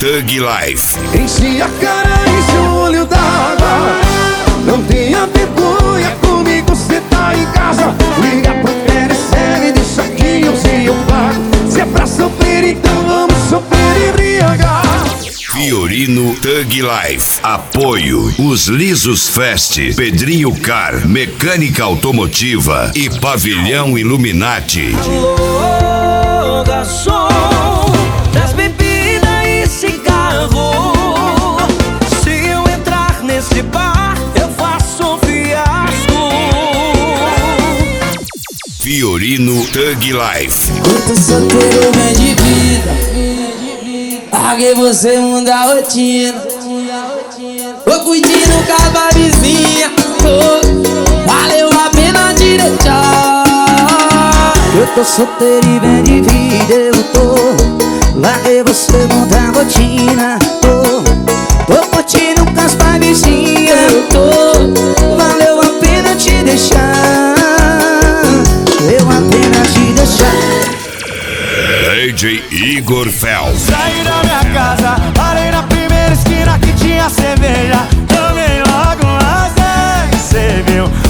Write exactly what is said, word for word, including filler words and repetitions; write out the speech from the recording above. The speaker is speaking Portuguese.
Thug Life. Enche a cara, enche o olho d'água. Não tenha vergonha, comigo cê tá em casa. Liga pro Telecel e deixa que eu sei eu pago. Se é pra sofrer, então vamos sofrer e embriagar. Fiorino Thug Life. Apoio Os Lisos Fest, Pedrinho Car, Mecânica Automotiva e Pavilhão Illuminati. Alô, garçom, traz bebida e cigarro. Se eu entrar nesse bar, eu faço um fiasco. Fiorino Thug Life. Quanto solteiro bem de vida, paguei você mudar a rotina. Tô curtindo com a vizinha, tô, valeu a pena te deixar. Eu tô solteiro e bem de vida, eu tô. Larguei você mudar a rotina, tô. Tô curtindo com as vizinhas, eu tô. Valeu a pena te deixar. Valeu a pena te deixar. D J Igor Fel. Saí da minha casa, parei na primeira esquina que tinha cerveja. Tomei logo umas dez, cê viu?